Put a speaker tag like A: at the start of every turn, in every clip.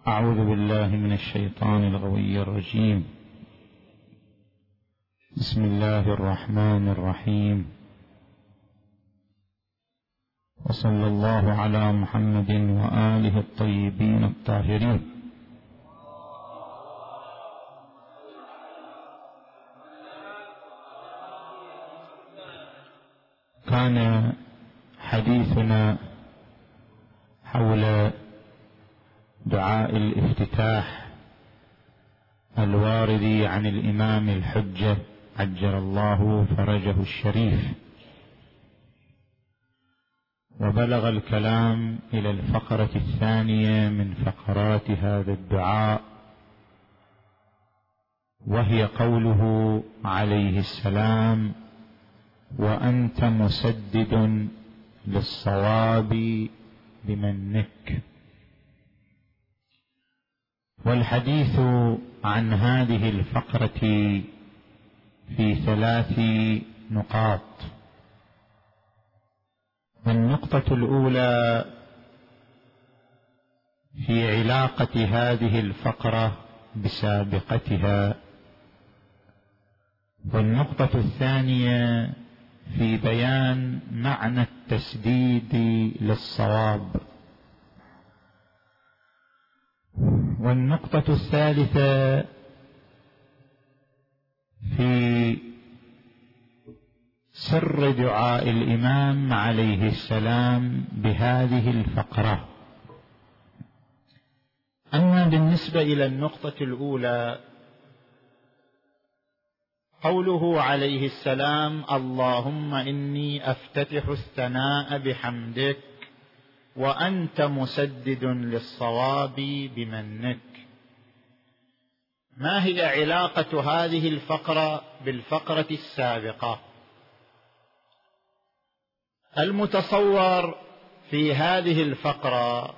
A: أعوذ بالله من الشيطان الغوي الرجيم. بسم الله الرحمن الرحيم، وصلى الله على محمد وآله الطيبين الطاهرين. كان حديثنا حول دعاء الافتتاح الوارد عن الإمام الحجة عجل الله فرجه الشريف، وبلغ الكلام إلى الفقرة الثانية من فقرات هذا الدعاء، وهي قوله عليه السلام: وأنت مسدد للصواب بمنك. والحديث عن هذه الفقرة في 3 نقاط. النقطة الأولى في علاقة هذه الفقرة بسابقتها، والنقطة الثانية في بيان معنى التسديد للصواب، والنقطة الثالثة في سر دعاء الإمام عليه السلام بهذه الفقرة. أما بالنسبة إلى النقطة الأولى، قوله عليه السلام: اللهم إني أفتتح الثناء بحمدك وأنت مسدد للصواب بمنك. ما هي علاقة هذه الفقرة بالفقرة السابقة؟ المتصور في هذه الفقرة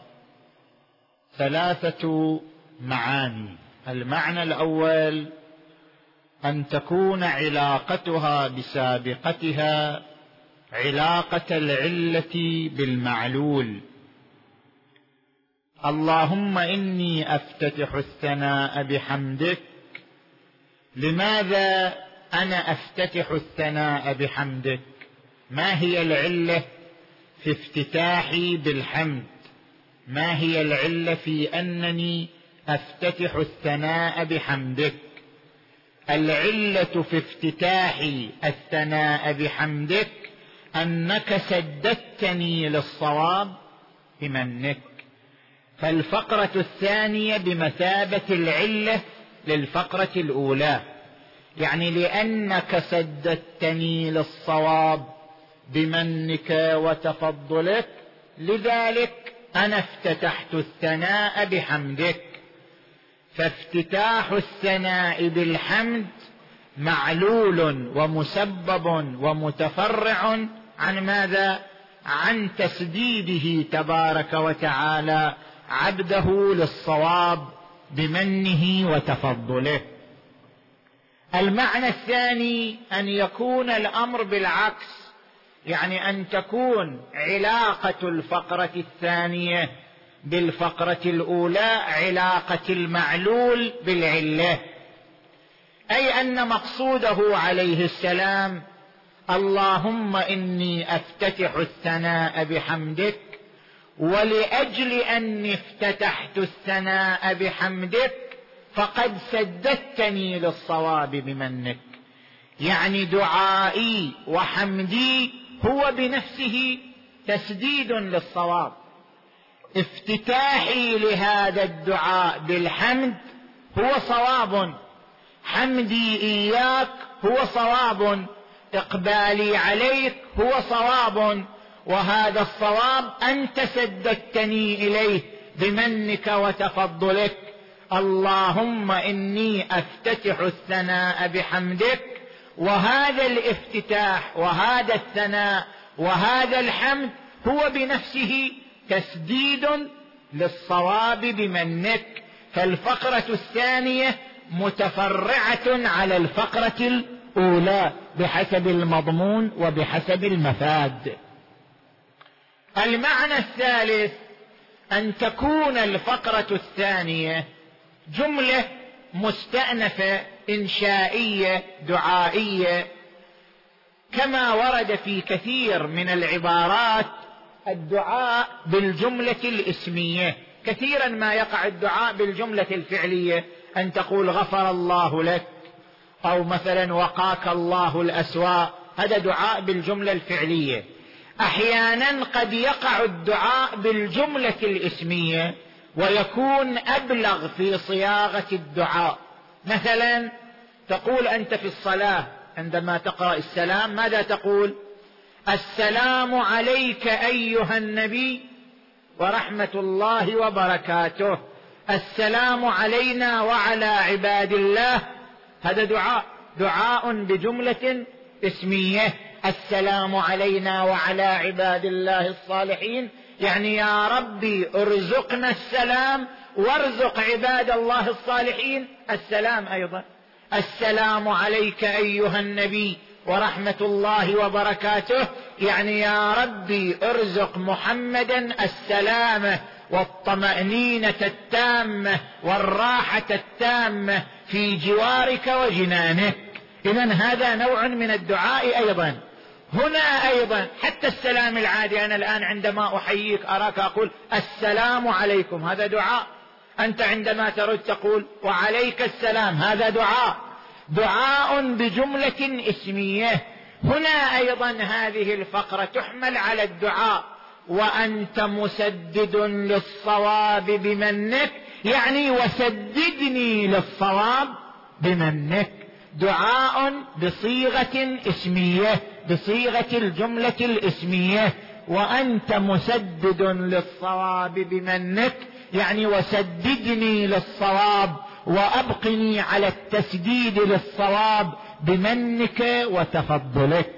A: 3 معاني. المعنى الأول أن تكون علاقتها بسابقتها علاقة العلة بالمعلول. اللهم إني أفتتح الثناء بحمدك. لماذا أنا أفتتح الثناء بحمدك؟ ما هي العلة في افتتاحي بالحمد؟ ما هي العلة في أنني أفتتح الثناء بحمدك؟ العلة في افتتاح الثناء بحمدك أنك سددتني للصواب بمنك. فالفقرة الثانية بمثابة العلة للفقرة الأولى، يعني لأنك سددتني للصواب بمنك وتفضلك، لذلك أنا افتتحت الثناء بحمدك. فافتتاح الثناء بالحمد معلول ومسبب ومتفرع عن ماذا؟ عن تسديده تبارك وتعالى عبده للصواب بمنه وتفضله. المعنى الثاني أن يكون الأمر بالعكس، يعني أن تكون علاقة الفقرة الثانية بالفقرة الأولى علاقة المعلول بالعلة، أي أن مقصوده عليه السلام: اللهم إني أفتتح الثناء بحمدك، ولأجل أني افتتحت الثناء بحمدك فقد سددتني للصواب بمنك. يعني دعائي وحمدي هو بنفسه تسديد للصواب. افتتاحي لهذا الدعاء بالحمد هو صواب، حمدي إياك هو صواب، إقبالي عليك هو صواب، وهذا الصواب أنت سددتني إليه بمنك وتفضلك. اللهم إني أفتتح الثناء بحمدك، وهذا الافتتاح وهذا الثناء وهذا الحمد هو بنفسه تسديد للصواب بمنك. فالفقرة الثانية متفرعة على الفقرة الأولى بحسب المضمون وبحسب المفاد. المعنى الثالث
B: أن تكون الفقرة الثانية جملة مستأنفة إنشائية دعائية، كما ورد في كثير من العبارات الدعاء بالجملة الاسمية. كثيرا ما يقع الدعاء بالجملة الفعلية، أن تقول غفر الله لك، أو مثلا وقاك الله الأسواء، هذا دعاء بالجملة الفعلية. أحيانا قد يقع الدعاء بالجملة الاسمية ويكون أبلغ في صياغة الدعاء. مثلا تقول أنت في الصلاة عندما تقرأ السلام ماذا تقول؟ السلام عليك أيها النبي ورحمة الله وبركاته، السلام علينا وعلى عباد الله. هذا دعاء بجملة اسمية. السلام علينا وعلى عباد الله الصالحين، يعني يا ربي ارزقنا السلام وارزق عباد الله الصالحين السلام أيضا. السلام عليك أيها النبي ورحمة الله وبركاته، يعني يا ربي ارزق محمدا السلامة والطمأنينة التامة والراحة التامة في جوارك وجنانك. إذن هذا نوع من الدعاء أيضا. هنا أيضا حتى السلام العادي، أنا الآن عندما أحييك أراك أقول السلام عليكم، هذا دعاء. أنت عندما ترد تقول وعليك السلام، هذا دعاء بجملة اسمية. هنا أيضا هذه الفقرة تحمل على الدعاء. وأنت مسدد للصواب بمنك، يعني وسددني للصواب بمنك. دعاء بصيغة اسمية، بصيغة الجملة الاسمية. وأنت مسدد للصواب بمنك، يعني وسددني للصواب وأبقني على التسديد للصواب بمنك وتفضلك.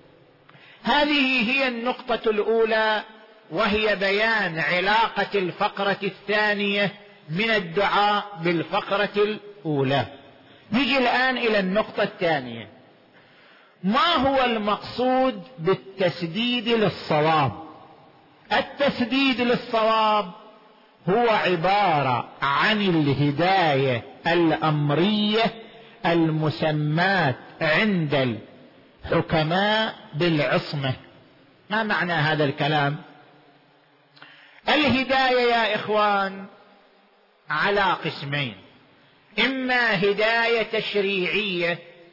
B: هذه هي النقطة الأولى، وهي بيان علاقة الفقرة الثانية من الدعاء بالفقرة الأولى. نجي الآن إلى النقطة الثانية. ما هو المقصود بالتسديد للصواب؟ التسديد للصواب هو عبارة عن الهداية الأمرية المسماة عند الحكماء بالعصمة. ما معنى هذا الكلام؟ الهداية يا إخوان على قسمين، إما هداية تشريعية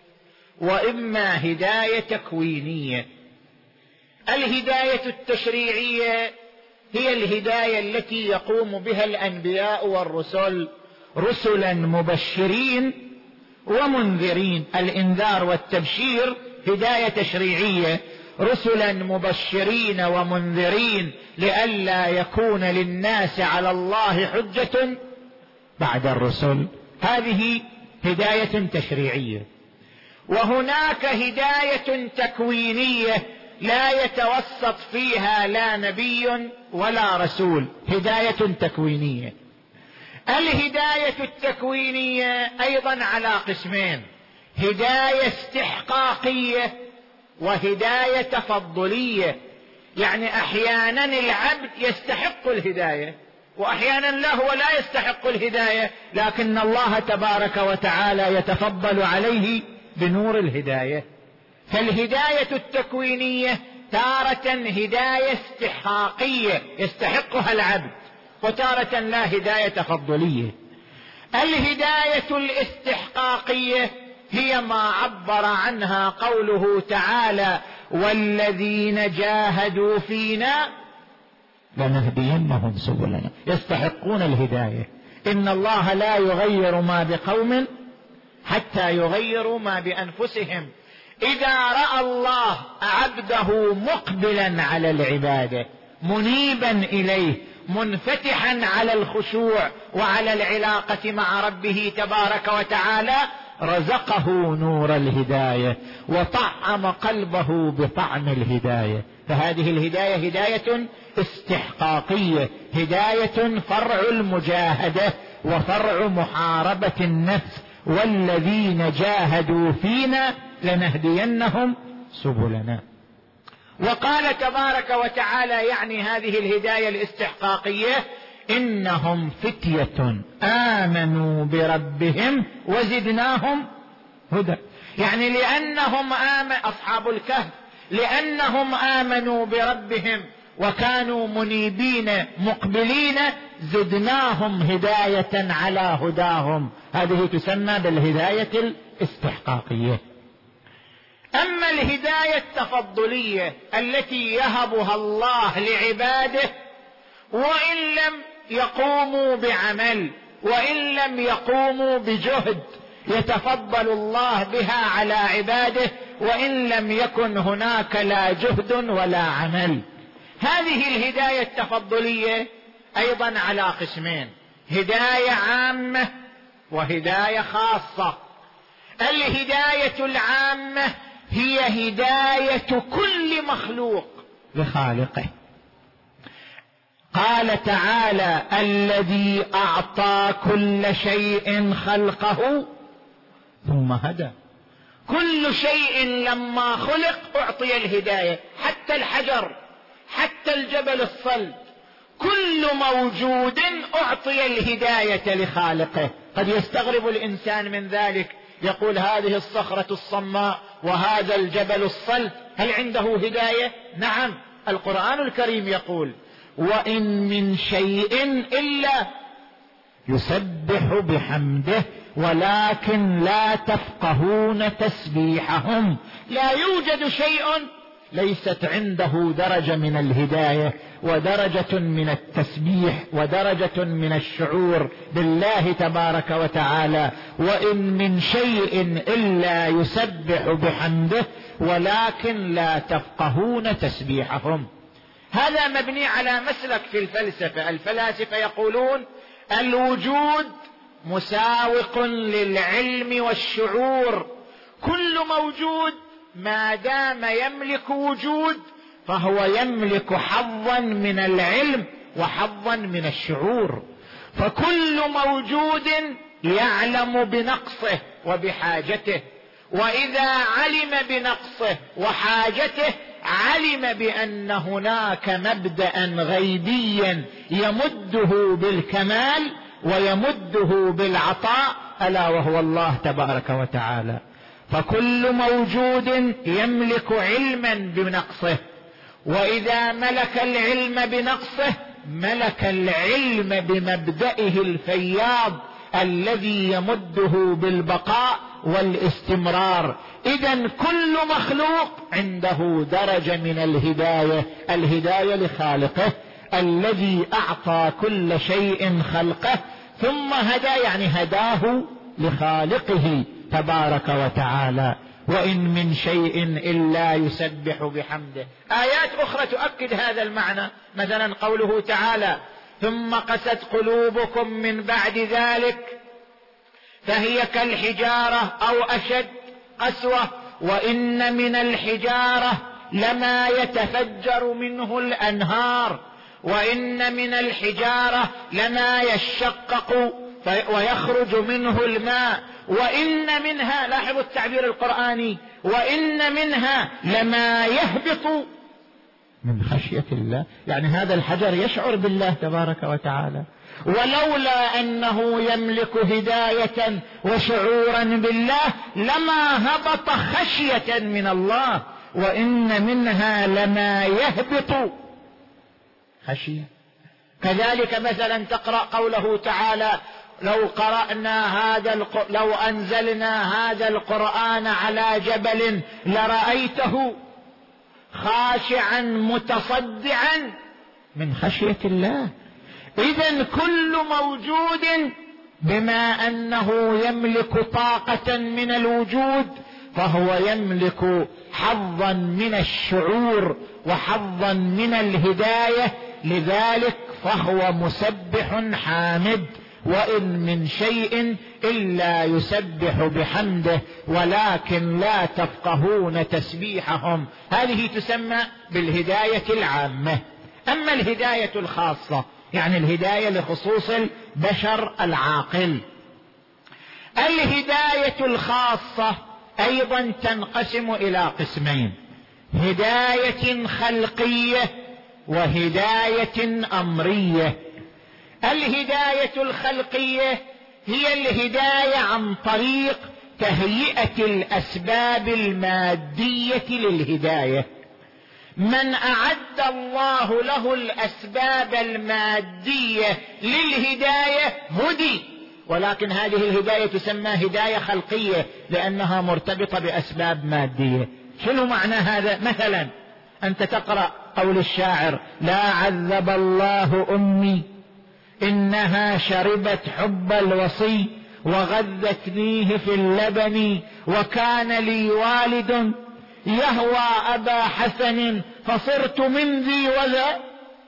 B: وإما هداية تكوينية. الهداية التشريعية هي الهداية التي يقوم بها الأنبياء والرسل، رسلا مبشرين ومنذرين. الإنذار والتبشير هداية تشريعية، رسلا مبشرين ومنذرين لئلا يكون للناس على الله حجة بعد الرسل. هذه هداية تشريعية. وهناك هداية تكوينية لا يتوسط فيها لا نبي ولا رسول، هداية تكوينية. الهداية التكوينية أيضا على قسمين، هداية استحقاقية وهداية تفضلية. يعني أحيانا العبد يستحق الهداية وأحيانا لا، هو لا يستحق الهداية، لكن الله تبارك وتعالى يتفضل عليه بنور الهداية. فالهداية التكوينية تارة هداية استحقاقية يستحقها العبد، وتارة لا، هداية تفضلية. الهداية الاستحقاقية هي ما عبر عنها قوله تعالى والذين جاهدوا فينا لنهدينهم سبلنا. يستحقون الهداية. إن الله لا يغير ما بقوم حتى يغيروا ما بأنفسهم. إذا رأى الله عبده مقبلا على العبادة منيبا إليه منفتحا على الخشوع وعلى العلاقة مع ربه تبارك وتعالى، رزقه نور الهداية وطعم قلبه بطعم الهداية. فهذه الهداية هداية استحقاقية، هداية فرع المجاهدة وفرع محاربة النفس. والذين جاهدوا فينا لنهدينهم سبلنا. وقال تبارك وتعالى يعني هذه الهداية الاستحقاقية إنهم فتية آمنوا بربهم وزدناهم هدى. يعني لأنهم أصحاب الكهف لأنهم آمنوا بربهم وكانوا منيبين مقبلين زدناهم هداية على هداهم. هذه تسمى بالهداية الاستحقاقية. أما الهداية التفضلية التي يهبها الله لعباده وإن لم يقوموا بعمل وإن لم يقوموا بجهد يتفضل الله بها على عباده وإن لم يكن هناك لا جهد ولا عمل. هذه الهداية التفضلية أيضا على قسمين: هداية عامة وهداية خاصة. الهداية العامة هي هداية كل مخلوق لخالقه. قال تعالى: الذي أعطى كل شيء خلقه ثم هدى. كل شيء لما خلق أعطي الهداية، حتى الحجر، حتى الجبل الصلب، كل موجود أعطي الهداية لخالقه. قد يستغرب الإنسان من ذلك، يقول: هذه الصخرة الصماء وهذا الجبل الصلب هل عنده هداية؟ نعم، القرآن الكريم يقول: وإن من شيء إلا يسبح بحمده ولكن لا تفقهون تسبيحهم. لا يوجد شيء ليست عنده درجة من الهداية ودرجة من التسبيح ودرجة من الشعور بالله تبارك وتعالى. وإن من شيء إلا يسبح بحمده ولكن لا تفقهون تسبيحهم. هذا مبني على مسلك في الفلسفة. الفلاسفة يقولون: الوجود مساوق للعلم والشعور. كل موجود ما دام يملك وجود فهو يملك حظا من العلم وحظا من الشعور. فكل موجود يعلم بنقصه وبحاجته، وإذا علم بنقصه وحاجته علم بأن هناك مبدأ غيبيا يمده بالكمال ويمده بالعطاء، ألا وهو الله تبارك وتعالى. فكل موجود يملك علما بنقصه، وإذا ملك العلم بنقصه ملك العلم بمبدئه الفياض الذي يمده بالبقاء والاستمرار. إذن كل مخلوق عنده درجة من الهداية لخالقه. الذي أعطى كل شيء خلقه ثم هدى، يعني هداه لخالقه تبارك وتعالى. وإن من شيء إلا يسبح بحمده. آيات أخرى تؤكد هذا المعنى، مثلا قوله تعالى: ثم قست قلوبكم من بعد ذلك فهي كالحجارة أو أشد قسوة وإن من الحجارة لما يتفجر منه الأنهار وإن من الحجارة لما يشقق ويخرج منه الماء وإن منها، لاحظوا التعبير القرآني، وإن منها لما يهبط من خشية الله. يعني هذا الحجر يشعر بالله تبارك وتعالى، ولولا أنه يملك هداية وشعورا بالله لما هبط خشية من الله. وإن منها لما يهبط خشية. كذلك مثلا تقرأ قوله تعالى: لو أنزلنا هذا القرآن على جبل لرأيته خاشعا متصدعا من خشية الله. إذن كل موجود بما أنه يملك طاقة من الوجود فهو يملك حظا من الشعور وحظا من الهداية، لذلك فهو مسبح حامد. وإن من شيء إلا يسبح بحمده ولكن لا تفقهون تسبيحهم. هذه تسمى بالهداية العامة. أما الهداية الخاصة يعني الهداية لخصوص البشر العاقل، الهداية الخاصة أيضا تنقسم إلى قسمين: هداية خلقية وهداية أمرية. الهداية الخلقية هي الهداية عن طريق تهيئة الأسباب المادية للهداية. من أعد الله له الأسباب المادية للهداية هدي، ولكن هذه الهداية تسمى هداية خلقية لأنها مرتبطة بأسباب مادية. شنو معنى هذا؟ مثلا أنت تقرأ قول الشاعر: لا عذب الله أمي إنها شربت حب الوصي وغذتنيه في اللبن وكان لي والد يهوى أبا حسن فصرت من ذي وذا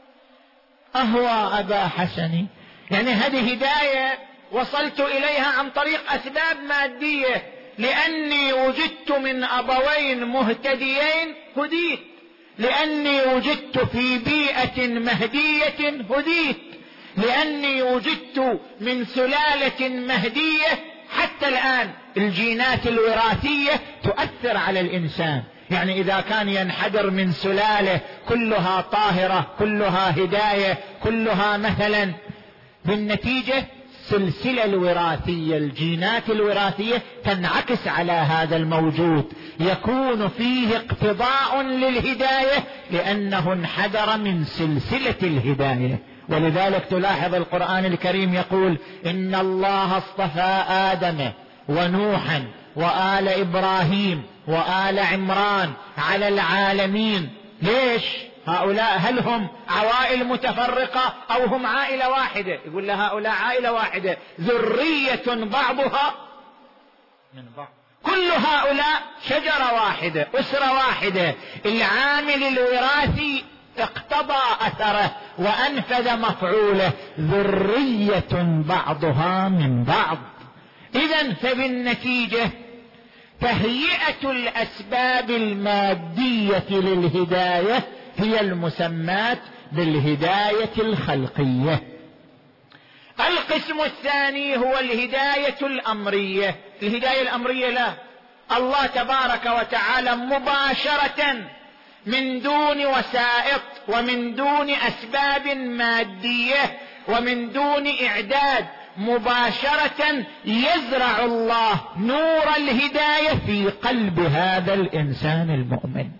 B: أهوى أبا حسن. يعني هذه هداية وصلت إليها عن طريق أسباب مادية، لأني وجدت من أبوين مهتديين هديت، لأني وجدت في بيئة مهدية هديت، لأني وجدت من سلالة مهدية. حتى الآن الجينات الوراثية تؤثر على الإنسان، يعني إذا كان ينحدر من سلالة كلها طاهرة كلها هداية كلها مثلا، بالنتيجة السلسلة الوراثية الجينات الوراثية تنعكس على هذا الموجود، يكون فيه اقتضاء للهداية لأنه انحدر من سلسلة الهداية. ولذلك تلاحظ القرآن الكريم يقول: إن الله اصطفى آدم ونوحا وآل إبراهيم وآل عمران على العالمين. ليش؟ هؤلاء هل هم عوائل متفرقة أو هم عائلة واحدة؟ يقول لها هؤلاء عائلة واحدة ذرية بعضها من بعض، كل هؤلاء شجرة واحدة أسرة واحدة. العامل الوراثي اقتضى أثره وأنفذ مفعوله، ذرية بعضها من بعض. إذن فبالنتيجة تهيئة الأسباب المادية للهداية هي المسمات بالهداية الخلقية. القسم الثاني هو الهداية الأمرية. الهداية الأمرية لا، الله تبارك وتعالى مباشرة من دون وسائط ومن دون أسباب مادية ومن دون إعداد، مباشرة يزرع الله نور الهداية في قلب هذا الإنسان المؤمن.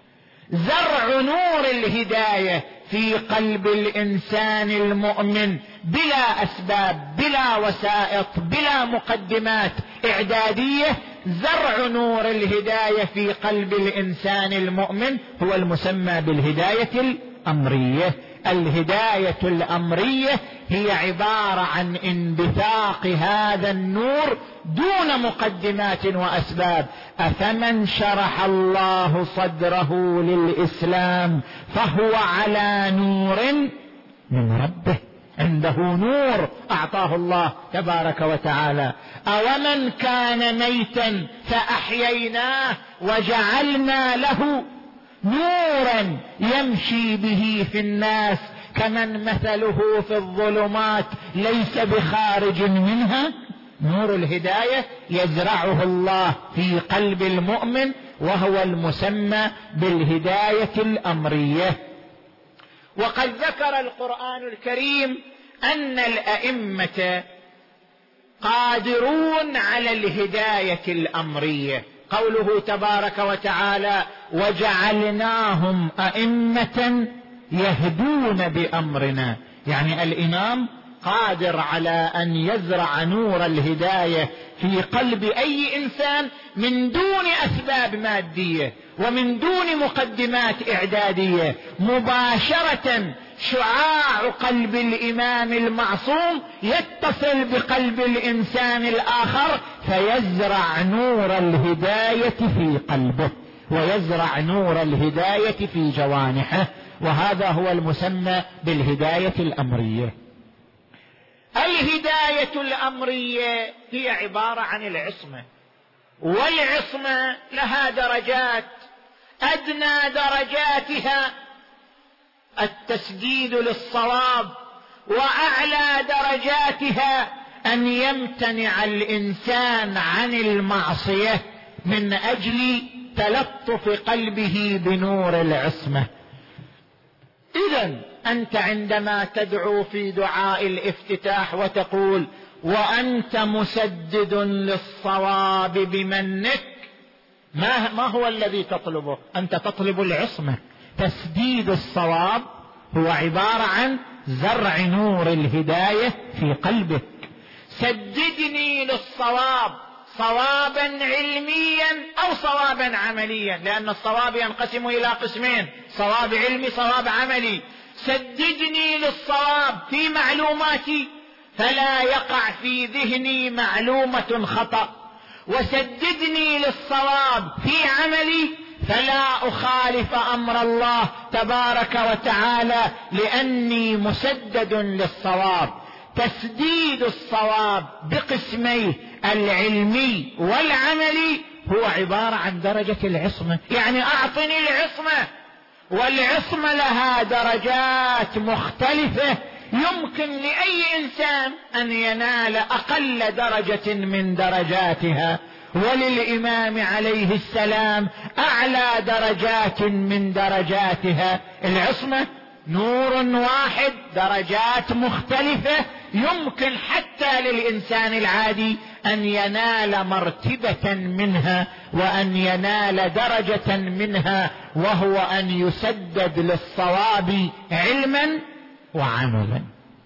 B: زرع نور الهداية في قلب الإنسان المؤمن بلا أسباب بلا وسائط بلا مقدمات إعدادية. زرع نور الهداية في قلب الإنسان المؤمن هو المسمى بالهداية الأمرية. الهداية الأمرية هي عبارة عن انبثاق هذا النور دون مقدمات وأسباب. أفمن شرح الله صدره للإسلام فهو على نور من ربه، عنده نور أعطاه الله تبارك وتعالى. أومن كان ميتا فأحييناه وجعلنا له نورا يمشي به في الناس كمن مثله في الظلمات ليس بخارج منها. نور الهداية يزرعه الله في قلب المؤمن وهو المسمى بالهداية الأمرية. وقد ذكر القرآن الكريم أن الأئمة قادرون على الهداية الأمرية. قوله تبارك وتعالى: وجعلناهم أئمة يهدون بأمرنا، يعني الإمام قادر على أن يزرع نور الهداية في قلب أي إنسان من دون أسباب مادية ومن دون مقدمات إعدادية. مباشرة شعاع قلب الإمام المعصوم يتصل بقلب الإنسان الآخر فيزرع نور الهداية في قلبه ويزرع نور الهداية في جوانحه، وهذا هو المسمى بالهداية الأمرية. الهداية الأمرية هي عبارة عن العصمة، والعصمة لها درجات، أدنى درجاتها التسديد للصواب، وأعلى درجاتها أن يمتنع الإنسان عن المعصية من أجل تلطف قلبه بنور العصمة. إذن أنت عندما تدعو في دعاء الافتتاح وتقول وأنت مسدد للصواب بمنك، ما هو الذي تطلبه؟ أنت تطلب العصمة. تسديد الصواب هو عبارة عن زرع نور الهداية في قلبك. سددني للصواب، صوابا علميا أو صوابا عمليا، لأن الصواب ينقسم إلى قسمين: صواب علمي، صواب عملي. سددني للصواب في معلوماتي فلا يقع في ذهني معلومة خطأ، وسددني للصواب في عملي فلا أخالف أمر الله تبارك وتعالى لأني مسدد للصواب. تسديد الصواب بقسميه العلمي والعملي هو عبارة عن درجة العصمة. يعني أعطني العصمة، والعصمة لها درجات مختلفة، يمكن لأي إنسان أن ينال أقل درجة من درجاتها، وللإمام عليه السلام أعلى درجات من درجاتها. العصمة نور واحد، درجات مختلفة، يمكن حتى للإنسان العادي أن ينال مرتبة منها وأن ينال درجة منها، وهو أن يسدد للصواب علما وعملا.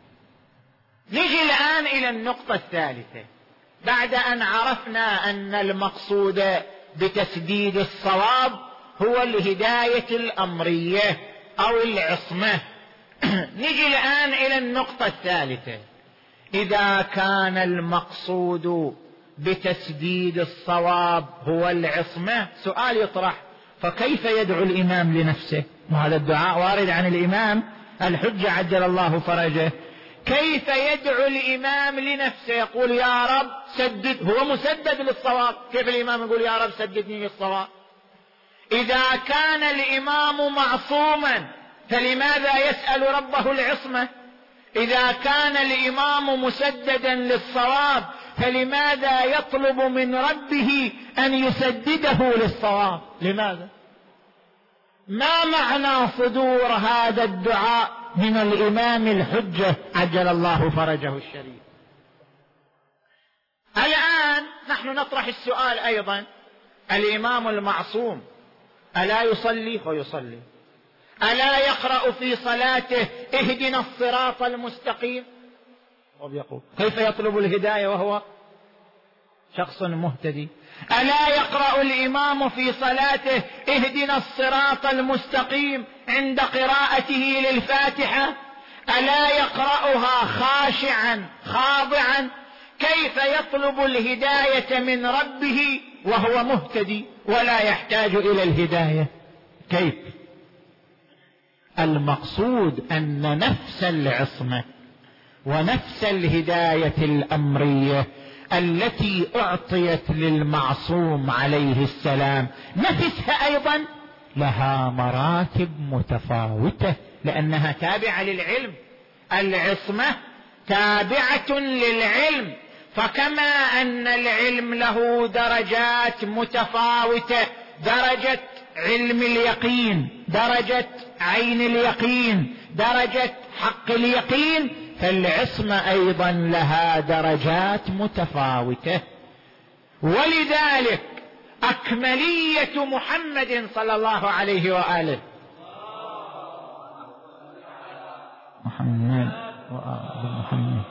B: نجي الآن إلى النقطة الثالثة. بعد أن عرفنا أن المقصود بتسديد الصواب هو الهداية الأمرية أو العصمة، نجي الآن إلى النقطة الثالثة. إذا كان المقصود بتسديد الصواب هو العصمة، سؤال يطرح: فكيف يدعو الإمام لنفسه؟ وهذا الدعاء وارد عن الإمام الحجة عجل الله فرجه. كيف يدعو الإمام لنفسه؟ يقول يا رب سدد، هو مسدد للصواب. كيف الإمام يقول يا رب سددني للصواب؟ إذا كان الإمام معصوما فلماذا يسأل ربه العصمة؟ إذا كان الإمام مسددا للصواب فلماذا يطلب من ربه أن يسدده للصواب؟ لماذا؟ ما معنى صدور هذا الدعاء من الإمام الحجة عجل الله فرجه الشريف؟ الآن نحن نطرح السؤال أيضا: الإمام المعصوم ألا يصلي؟ ويصلي. ألا يقرأ في صلاته اهدنا الصراط المستقيم؟ ويقول. كيف يطلب الهداية وهو شخص مهتدي؟ ألا يقرأ الإمام في صلاته اهدنا الصراط المستقيم عند قراءته للفاتحة؟ ألا يقرأها خاشعا خاضعا؟ كيف يطلب الهداية من ربه وهو مهتدي ولا يحتاج إلى الهداية؟ كيف؟ المقصود أن نفس العصمة ونفس الهداية الأمرية التي أعطيت للمعصوم عليه السلام نفسها أيضا لها مراتب متفاوتة، لأنها تابعة للعلم. العصمة تابعة للعلم، فكما أن العلم له درجات متفاوتة: درجة علم اليقين، درجة عين اليقين، درجة حق اليقين، فالعصمة أيضا لها درجات متفاوتة. ولذلك أكملية محمد صلى الله عليه وآله محمد محمد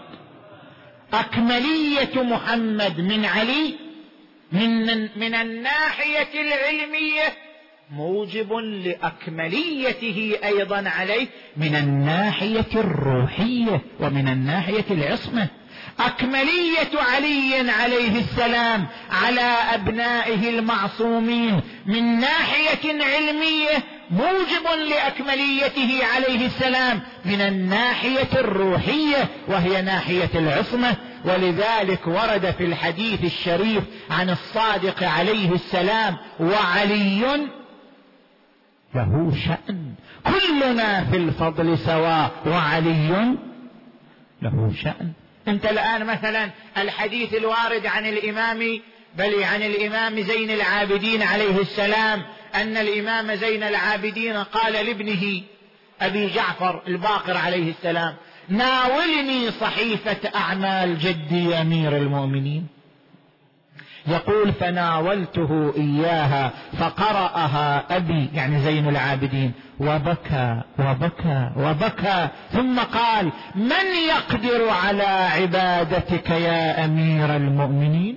B: أكملية محمد من علي من الناحية العلمية موجب لأكمليته أيضا عليه من الناحية الروحية ومن الناحية العصمة. أكملية علي عليه السلام على أبنائه المعصومين من ناحية علمية موجب لأكمليته عليه السلام من الناحية الروحية وهي ناحية العصمة. ولذلك ورد في الحديث الشريف عن الصادق عليه السلام: وعلي له شأن، كلنا في الفضل سواء وعلي له شأن. انت الآن مثلا الحديث الوارد عن الإمام عن الإمام زين العابدين عليه السلام أن الإمام زين العابدين قال لابنه: أبي جعفر الباقر عليه السلام: ناولني صحيفة أعمال جدي أمير المؤمنين. يقول: فناولته إياها فقرأها أبي يعني زين العابدين وبكى وبكى وبكى، ثم قال: من يقدر على عبادتك يا أمير المؤمنين؟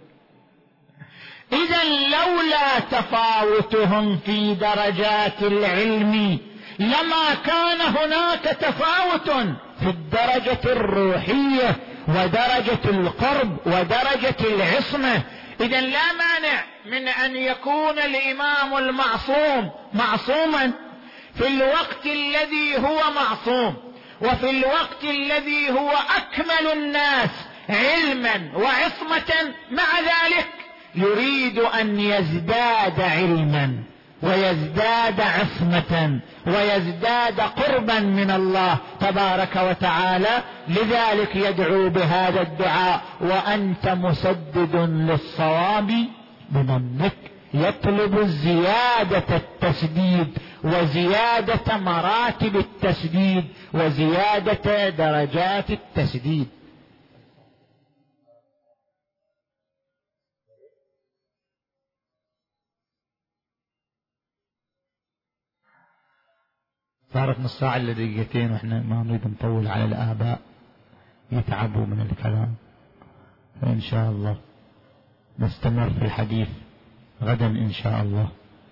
B: إذا لولا تفاوتهم في درجات العلم لما كان هناك تفاوت في الدرجة الروحية ودرجة القرب ودرجة العصمة. إذا لا مانع من أن يكون الإمام المعصوم معصوما في الوقت الذي هو معصوم، وفي الوقت الذي هو أكمل الناس علما وعصمة، مع ذلك يريد أن يزداد علما ويزداد عصمة ويزداد قربا من الله تبارك وتعالى. لذلك يدعو بهذا الدعاء: وأنت مسدد للصواب بمنك. يطلب زيادة التسديد وزيادة مراتب التسديد وزيادة درجات التسديد. صارت نص ساعة إلا دقيقتين، وإحنا ما نريد نطول على الآباء يتعبوا من الكلام، فإن شاء الله نستمر في الحديث غدا إن شاء الله.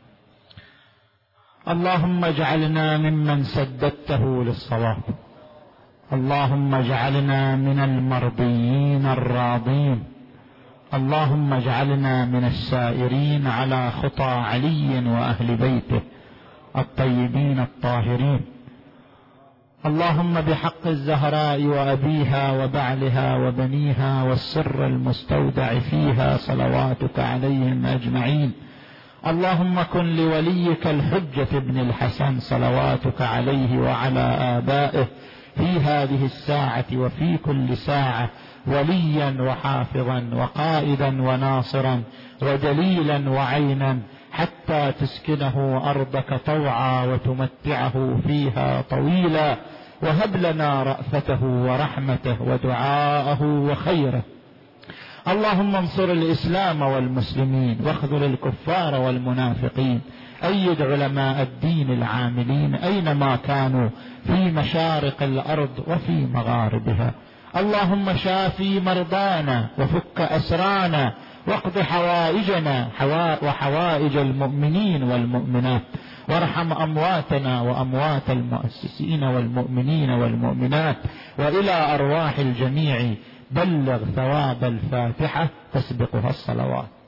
B: اللهم اجعلنا ممن سددته للصواب، اللهم اجعلنا من المرضيين الراضين، اللهم اجعلنا من السائرين على خطى علي وأهل بيته الطيبين الطاهرين. اللهم بحق الزهراء وأبيها وبعلها وبنيها والسر المستودع فيها صلواتك عليهم أجمعين. اللهم كن لوليك الحجة ابن الحسن صلواتك عليه وعلى آبائه في هذه الساعة وفي كل ساعة وليا وحافظا وقائدا وناصرا ودليلا وعينا، حتى تسكنه أرضك طوعا وتمتعه فيها طويلا، وهب لنا رأفته ورحمته ودعاءه وخيره. اللهم انصر الإسلام والمسلمين واخذل الكفار والمنافقين، أيد علماء الدين العاملين أينما كانوا في مشارق الأرض وفي مغاربها. اللهم شافي مرضانا وفك أسرانا واقض حوائجنا وحوائج المؤمنين والمؤمنات، وارحم أمواتنا وأموات المؤسسين والمؤمنين والمؤمنات، وإلى أرواح الجميع بلغ ثواب الفاتحة تسبقها الصلوات.